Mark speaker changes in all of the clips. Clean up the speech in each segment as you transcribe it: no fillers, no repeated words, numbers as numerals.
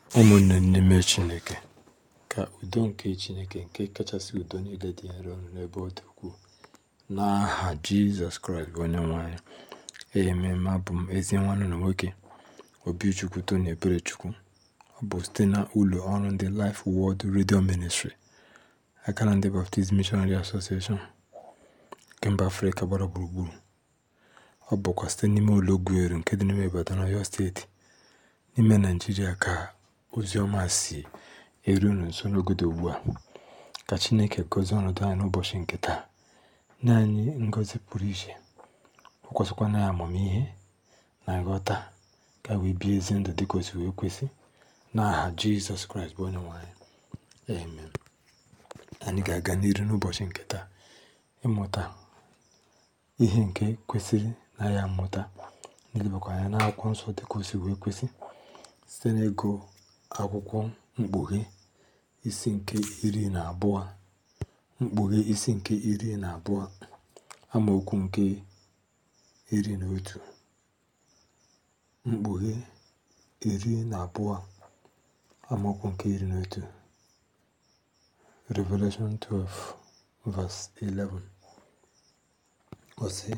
Speaker 1: Ụmụnne n'ime Chineke, ka udo nke Chineke nke kachasị udo niile dị nro n'ebe ọ dị ukwuu, n'aha Jizọs Kraịst bụ onye nwe anyị. Amen. Abụ m ezi nwanne na nwoke Obichukwu Tony Eberechukwu. Ọ bụ site na ụlọ ọrụ ndị Life Word Radio Ministry, aka na ndị Baptist Missionary Association nke mba Afrịka gbara gburugburu. Ọ bụkwa site n'ime ụlọ Ogueru nke dị n'ime Ibadan, Ọyọ steeti, n'ime Naịjirịa, ka ozi ọma si eru unu nso n'ogodo ugbu a. Ka Chineke gozie ọnọdụ anyị n'ụbọchị nke taa, nye anyị ngọzi pụrụ iche, kwụkwasịkwa na amamihe na nghọta, ka wee bie ezi ndụ dị ka o si wee kwesị, n'aha Jizọs Kraịst bụ onye nwe anyị. Amen. Anyị ga-aga n'iru n'ụbọchị nke taa ịmụta ihe nke kwesịrị na ya mmụta, n'ilebakwa anya n'akwụkwọ nsọ dị ka o si wee kwesị, site n'ego akwụkwọ Mkpughe isi nke 12, Mkpughe isi nke 12, amaokwu nke 11. Mkpughe 12, amaokwu nke 11. Revelation 12 verse 11. Ọ sị,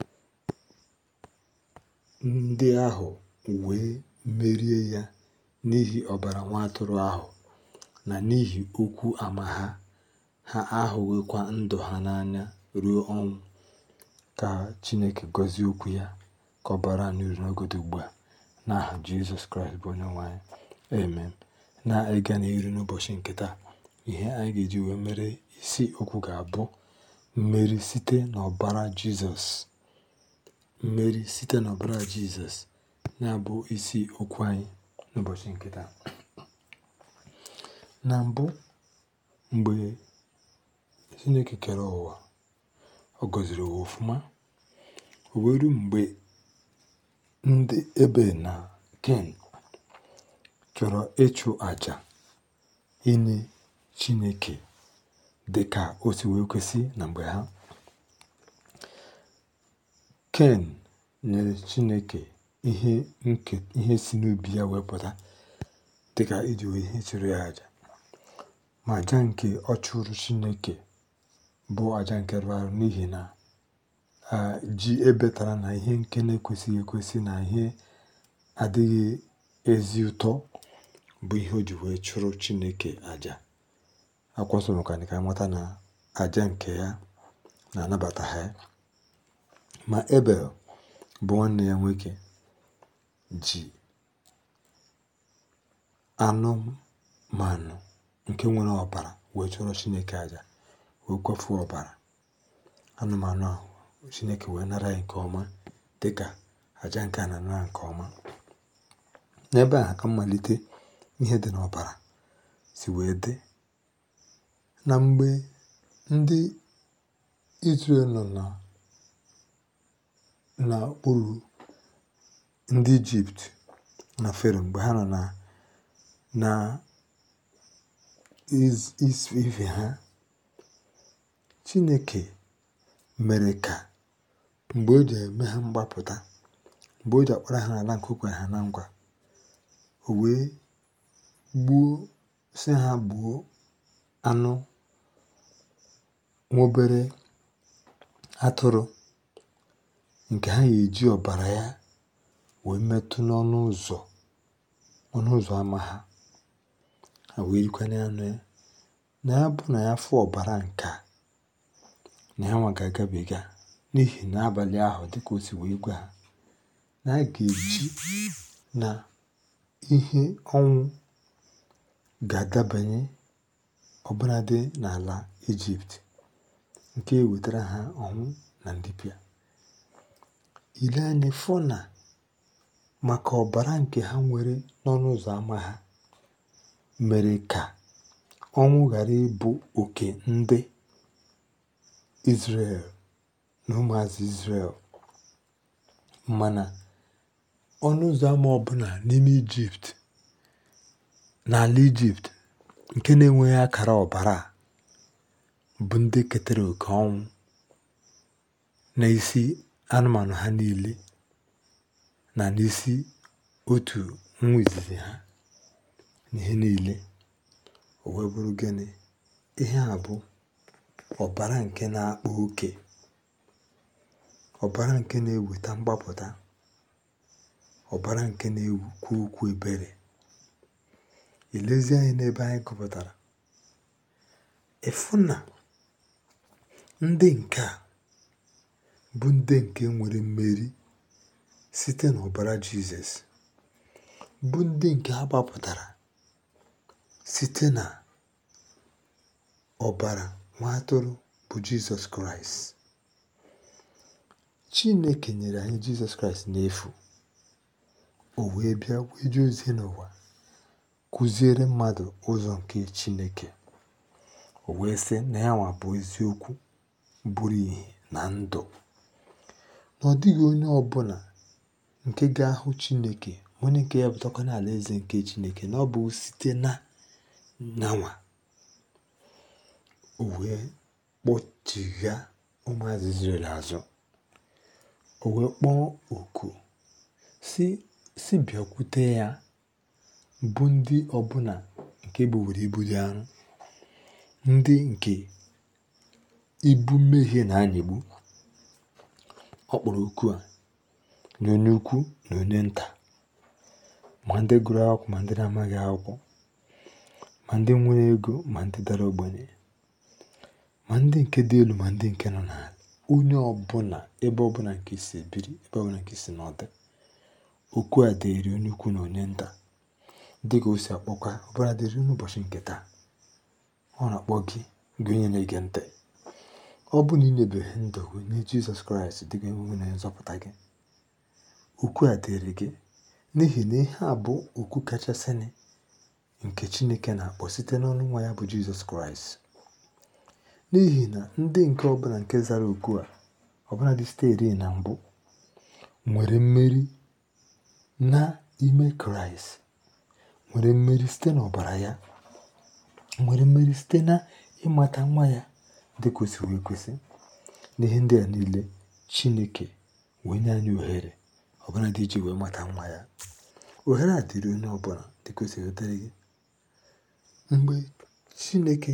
Speaker 1: ndị ahụ wee merie ya n'ihi ọbara nwa atụrụ ahụ na n'ihi okwu ama ha. Ha ahụghịkwa ndụ ha n'anya ruo ọnwụ. Ka Chineke gọzie okwu ya, ka ọ bara anyị uru n'ogodo ugbu a, n'aha Jizọs Kraịst bụ onye nwe anyị. Amen. Na-ịga n'iru n'ụbọchị nke taa, ihe anyị ga-eji wee mere isi okwu ga-abụ mmeri site n'ọbara Jizọs. Mmeri site n'ọbara Jizọs na-abụ isi okwu anyị n'ụbọchị nke taa. Na mbụ, mgbe Chineke kere ụwa, ọ gọziri ụwa ọfụma. O weru mgbe ndị Ebel na Ken chọrọ ịchụ àjà inye Chineke dị ka o si wee kwesị. Na mgbe ha, Ken nyere Chineke ihe si n'ubi ya wepụta dịka iji wee ihe chụrụ ya àjà. Ma àjà nke ọ chụrụ Chineke bụ àjà nke rụrụ arụ, n'ihi na ji ebetara na ihe nke na-ekwesịghị ekwesị na ihe adịghị ezi ụtọ bụ ihe o ji wee chụrụ Chineke àjà. Akwụkwọ nsọ mere ka anyị mata na àjà nke ya na-anabata ha. Ma Ebel bụ nwanne ya nwoke ji anụmanụ nke nwere ọbara wee chụrụ Chineke àjà, wee kwefuo ọbara anụmanụ ahụ. Chineke wee nara ya nke ọma dịka àjà nke a na-anara nke ọma. N'ebe a ka mmalite ihe dị n'ọbara si wee dị. Na mgbe ndị Izrel nọ n'okpuru ndị Ijipt na Fero, mgbe ha nọ na ife ha, Chineke mere ka mgbe o ji eme ha mgbapụta, mgbe o ji akpọrọ ha n'ala nke o kwere ha na nkwa, o wee sị ha gbuo anụ nwobere atụrụ nke ha ga-eji ọbara ya wee metụ n'ọnụ ụzọ ama ha. Ha wee rikwanye anụ ya. Na ya bụ na ya fụ ọbara nke na ya nwa ga-agabiga, n'ihi na abalị ahụ dịka o si wee gwa ha na a ga-eji na ihe ọnwụ ga-adabanye ọbụnadị n'ala Ijipt, nke wetara ha ọnwụ na ndịpịa. Ile anya fụ na maka ọbara nke ha nwere n'ọnụ ụzọ ama ha mere ka ọnwụ ghara ịbụ oke ndị Izrel na ụmụazị Izrel. Mana ọnụ ụzọ ama ọbụla n'ime Ijipt, n'ala Ijipt, nke na-enweghị akara ọbara bụ ndị ketara oke ọnwụ n'isi anụmanụ ha niile na n'isi otu nwa izizi ha. n'ihe niile. O wee bụrụ gịnị? Ihe a bụ ọbara nke na-akpa oke, ọbara nke na-eweta mgbapụta, ọbara nke na-ekwu okwu ebere. Ilezi anyị n'ebe anyị gụpụtara, ịfụ na ndị nke a bụ ndị nke nwere mmeri site n'ọbara Jizọs, bụ ndị nke a gbapụtara site na ọbara nwa atụrụ bụ Jizọs Kraịst. Chineke nyere anyị Jizọs Kraịst n'efu. O wee bịa wee jee ozi n'ụwa, kụziere mmadụ ụzọ nke Chineke. O wee sị na ya nwa bụ eziokwu bụrụ ihe na ndụ, na ọ dịghị onye ọbụla nke ga-ahụ Chineke, onye nke ya bụtakwa n'ala eze nke Chineke, na ọ bụ site na nyanwa. O wee kpọchigha ụmụazụ Izrel azụ. O wee kpọọ oku si bịakwute ya, bụ ndị ọbụla nke bụwere ibu dị arọ, ndị nke ibu mmehie na-anyịgbu. Ọ kpọrọ oku a nye onye ukwu na onye nta, ma ndị gụrụ akwụkwọ ma ndị na-amaghị akwụkwọ, ma ndị nwere ego ma ndị dara ogbenye, ma ndị nke dị elu ma ndị nke nọ n'ala. Onye ọbụla, ebe ọbụla nke si ebiri, ebe ọbụla nke si n'ọdị, okwu a dịrị onye ukwu na onye nta, dịka o si akpọkwa ọbụla dịrị n'ụbọchị nke taa. Ọ na-akpọ gị onye na-ege ntị. Ọ bụ na ị nyebeghị ndụ gị nye Jizọs Kraịst dịka onye na nzọpụta gị, okwu a dịrị gị, n'ihi na ihe a bụ okwu kachasịnị nke Chineke na-akpọ site n'ọnụ nwa ya bụ Jizọs Kraịst. N'ihi na ndị nke ọbụla nke zara okwu a, ọbụla dị site na mbụ, nwere mmeri n'ime Kraịst, nwere mmeri site n'ọbara ya, nwere mmeri site na ịmata nwa ya dị kwesịrị ekwesị. N'ihe ndị a niile, Chineke wee nye anyị ohere ọbụla dị iji wee mata nwa ya. Ohere a dịrị onye ọbụla dị kwesịrị wetara gị. Mgbe Chineke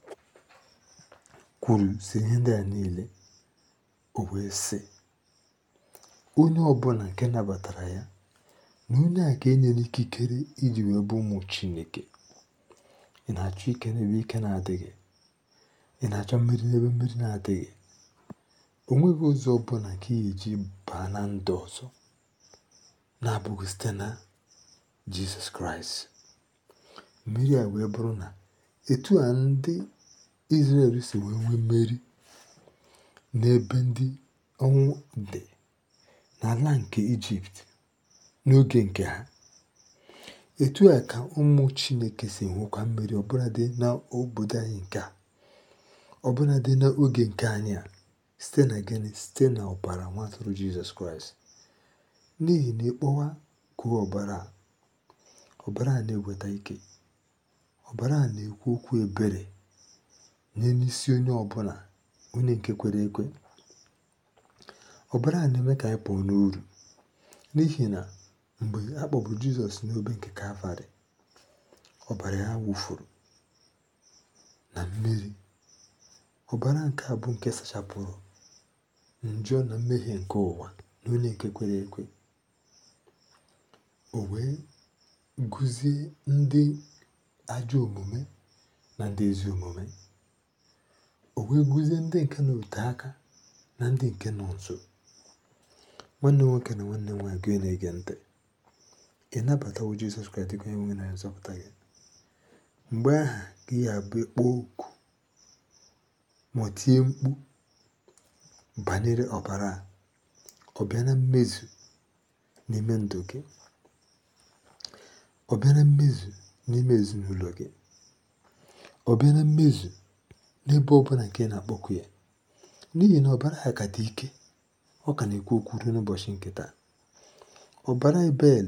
Speaker 1: kwuru si ihe ndị a niile, o wee sị onye ọbụla nke nabatara ya, na onye a ka enyere ikikere iji wee bụ ụmụ Chineke. Ị na-achọ ike n'ebe ike na-adịghị, ị na-achọ mmeri n'ebe mmeri na-adịghị. O nweghị ụzọ ọbụla nke ị ga-eji baa na ndụ ọzọ na-abụghị site na Jizọs Kraịst. Mmeri a wee bụrụ na etu a ndị Izrel si wee nwee mmeri n'ebe ndị ọnwụ dị n'ala nke Ijipt n'oge nke ha, etu a ka ụmụ Chineke si nwekwa mmeri ọbụladị n'obodo anyị nke a, ọbụladị n'oge nke anyị a, site na gịnị? Site na ọbara nwa atụrụ Jizọs Kraịst. N'ihi na ịkpọwa kwuo ọbara a na-eweta ike, ọbara a na-ekwu okwu ebere nye n'isi onye ọbụla, onye nke kwere ekwe. Ọbara a na-eme ka anyị pụọ n'uru, n'ihi na mgbe a kpọgburu Jizọs n'obe nke Kalvarị, ọbara ya wụfuru na mmiri. Ọbara nke a bụ nke sachapụrụ njọ na mmehie nke ụwa na onye nke kwere ekwe. O wee gụzie ndị ajọ omume na ndị ezi omume. O wee gụzie ndị nke na-ote aka na ndị nke nọ nso. Nwanne nwoke na nwanne nwaanyị gị na-ege ntị, ị nabatawo Jizọs Kraịst dịka onye nwe na nzọpụta gị. Mgbe aha gị abụ ịkpọ oku ma tie mkpu banyere ọbara a, ọ bịa na mmezu n'ime ndụ gị, ọ bịa na mmezu n'ime ezinụlọ gị, ọ bịa na mmezu n'ebe ọbụla nke na-akpọku ya. N'ihi na ọbara ya ka dị ike, ọ ka na-ekwu okwu ruo n'ụbọchị nke taa. Ọbara Ebel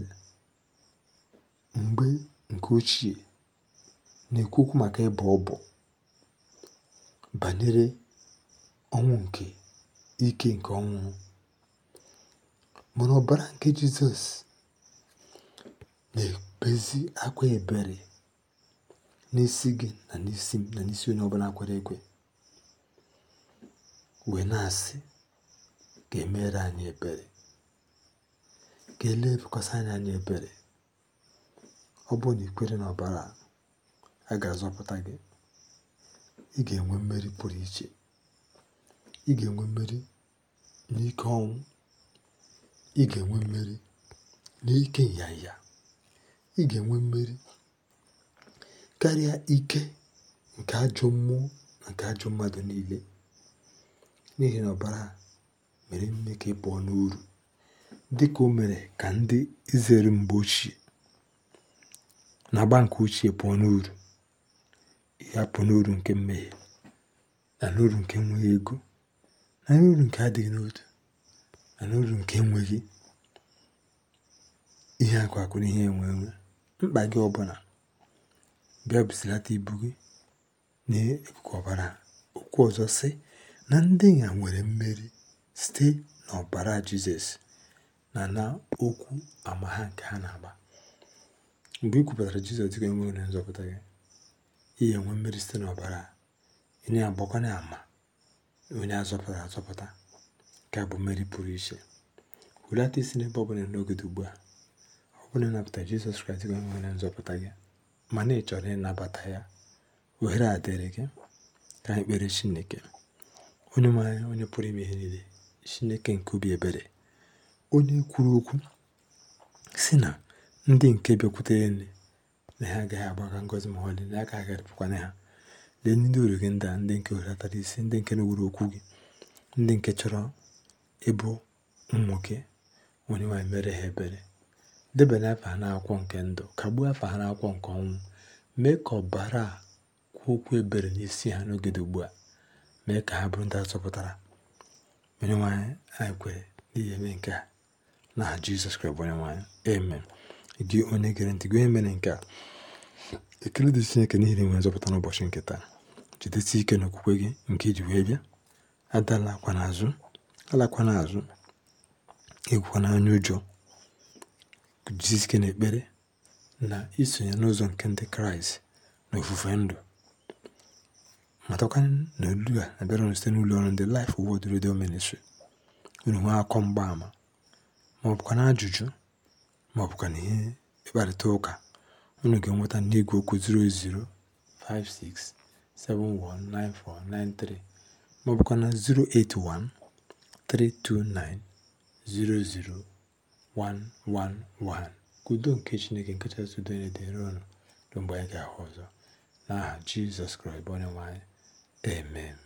Speaker 1: mgbe nke ochie na-ekwu okwu maka ịbọ ọbọ banyere ọnwụ nke ike nke ọnwụ. Mana ọbara nke Jizọs na-ekpezi akwa ebere n'isi gị na n'isi m na n'isi onye ọbụla kwere ekwe, wee na-asị ka emere anyị ebere, ka elebikwasị anyị ebere. Ọ bụrụ na ikwere na ọbara a ga-azọpụta gị, ị ga-enwe mmeri pụrụ iche. Ị ga-enwe mmeri n'ike ọnwụ, ị ga-enwe mmeri n'ike nyanya, ị ga-enwe mmeri karịa ike nke ajọ mmụọ na nke ajọ mmadụ niile, n'ihi na ọbara mere mme ka ị pụọ n'uru, dịka o mere ka ndị Izrel mgbe ochie na agba nke ochie pụọ n'uru. Ya pụọ n'uru nke mmehie, na n'uru nke enweghị ego, na n'uru nke adịghị n'otu, na n'uru nke enweghị ihe akụ na ihe enwe mkpa gị ọbụla. Bịa busilata ibu gị n'ekuku ọbara. Okwu ọzọ sị na ndị ya nwere mmeri site n'ọbara Jizọs na okwu ama ha nke ha na-agba. Mgbe ị kwupụtara Jizọs dịka onye nwe na nzọpụta gị, ị ga-enwe mmeri site n'ọbara. Ị na-agbakwana ama onye azọpụtara azọpụta, nke a bụ mmeri pụrụ iche. Hulata isi n'ebe ọ bụla n'oge dị ugbu a. Ọ bụrụ na ịnabata Jizọs Kraịst dịka onye nwe na nzọpụta gị, mana ị chọrọ ịnabata ya, ohere a dịrị gị. Ka anyị kpere Chineke. Onye nwe anyị, onye pụrụ ime ihe niile, Chineke nke obi ebere, onye kwuru okwu si na ndị nke bịakwutere nne na ha agaghị agbaga ngọzi ma ọlị, na aka agharịpụkwana ha. Lee ndị uru gị ndị a, ndị nke welatara isi, ndị nke na-ewuru okwu gị, ndị nke chọrọ ịbụ ụmụ gị. Onye nwe anyị, mere ha ebere, debanye afa ha n'akwụkwọ nke ndụ, kagbuo afa ha n'akwụkwọ nke ọnwụ. Mee ka ọbara a kwuo okwu ebere n'isi ha n'oge dị ugbu a. Mee ka ha bụrụ ndị azọpụtara. Onye nwe anyị, anyị kwere n'ihi eme nke a n'aha Jizọs Kraịst onye nwe anyị, amen. Gị onye gere ntị, gị onye mere nke a, ekele dị Chineke n'ihi na enwe nzọpụta n'ụbọchị nke taa. Jidesi ike n'okwukwe gị nke iji wee bịa. Alakwana azụ, egwukwana anya ụjọ. Jidesi ike n'ekpere na isonye n'ụzọ nke ndị Kraịst na ofufe ndụ. Matakwana na olu a na-abịara site n'ụlọ ọrụ ndị Life Word Radio Ministry. Unu nwee akọ mgbaama ma ọ bụkwa na ajụjụ, ma ọ bụkwa na ihe ịkparịta ụka, unu ga-enweta n'igwe okwu 08056719493 ma ọ bụkwa na 08132900111. Ka udo nke Chineke nke kachasị udo na-edere unu mgbe anyị ga-ahụ ọzọ n'aha Jizọs Kraịst onye nwe anyị, amen.